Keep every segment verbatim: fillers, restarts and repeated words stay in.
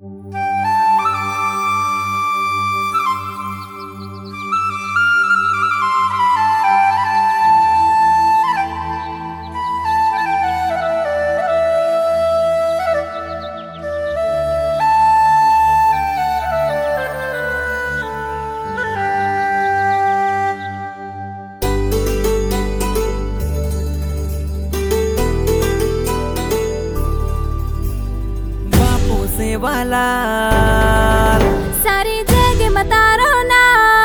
वाला सारी जगह मतारो ना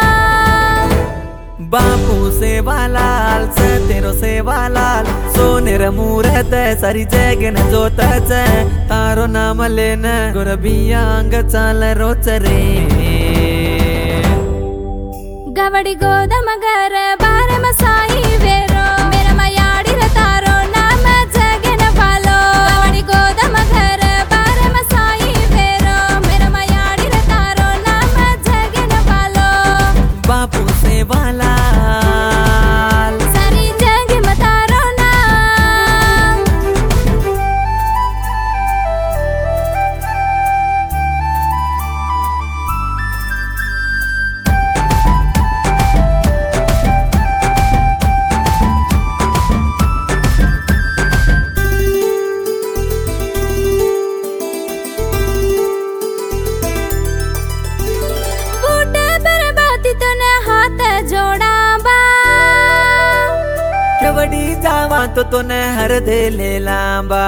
बापू से वालाल से तेरो से वालाल सोनेर मूरत सारी जगह न जोत तारो नाम लेन गुरबिया अंग चाल रोच रे गवड़ी गोदम घर बारे मसाई वेरो मेरा मयाड़ी रे तारो नाम जगह न वालो गवड़ी गोदम घर बारे मसाई वेरो मेरा मयाड़ी रे तारो नाम जगह न वालो बापू से वाला सारी जगह मतारो ना केवड़ी जावा तो तूने हर दे ले लांबा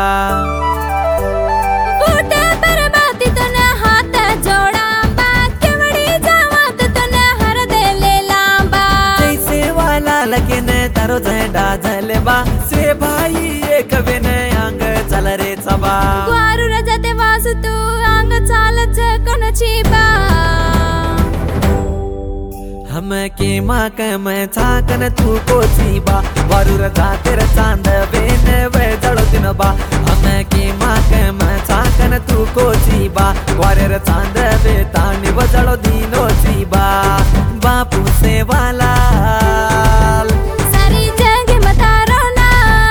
बूटे पर बाती तूने हाथ जोड़ांबा केवड़ी जावा तो तूने हर दे ले लांबा जैसे वाला लगे ने तारो झंडा झलबा से भाई एक बिन अंग चल रे चबा ग्वारू रजते वासु तू अंग चाल कोन छीबा हम के माँ के मैं छाकन तू को छीबा वारू रजा तेरा चांद बेन वे जड़ो दिन बा हम के माँ के मैं छाकन तू को छीबा वारे रे चांद बे तानी वो जड़ो दिनो छीबा बापू से वाला सारी जगह मतारो ना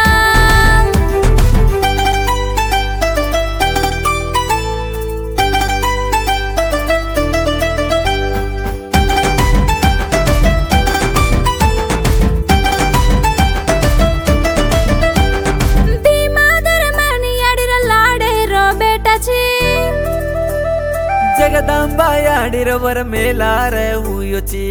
जगदंबा याडिर वर मेला रे हुयोची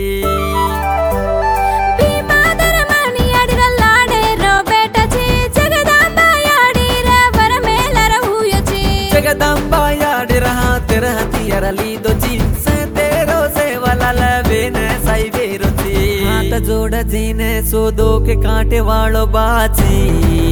भीमादर मानी याडिर लाडे रो बेटा छी जगदंबा याडिर वर मेला रे हुयोची जगदंबा याडिर हातिर हथियार लीदो जी से तेरो से वाला लवेन साई बेरोची हाथ जोड़ जीने सोदो के कांटे वालो बाची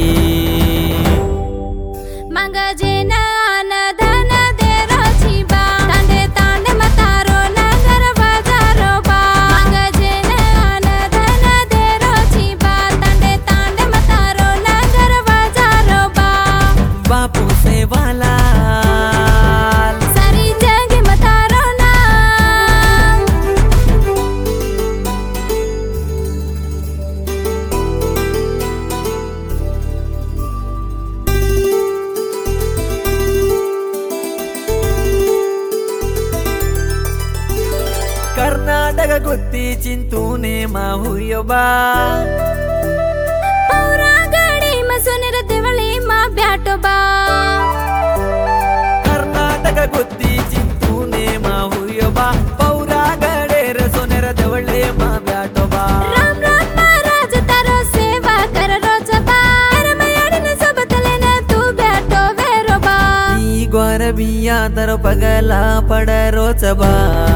मंग जेना न धन दे रोची बा तांडे तांडे मतारो नगर बाजारो बा मंग जेना न धन दे रोची बा तांडे तांडे मतारो नगर बाजारो बा बापू से वाला सारी जगह मतारो ना कर्नाटक गुत्ती चिंतूने माहुयो बा पौरा गड़ी मसुनर देवली मा ब्याटो बा कर्नाटक गुत्ती चिंतूने माहुयो बा पौरा गड़े रे सोनेर देवले मा ब्याटो बा राम राम महाराज तारो सेवा कर रोज बा मेरे मयाड़ी ने सब तले ने तू ब्याटो वेरो बा ई ग्वार बिया तारो पगला पड़ रोच बा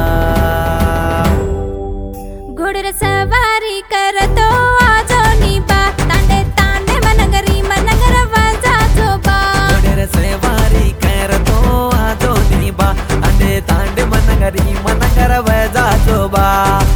घोड़े रे सवारी कर तो आजो नी बा तांडे तांडे मनगरी मनगर वाजा जो बा घोड़े रे सवारी कर तो आजो नी बा तांडे तांडे मनगरी मनगर वाजा जो बा।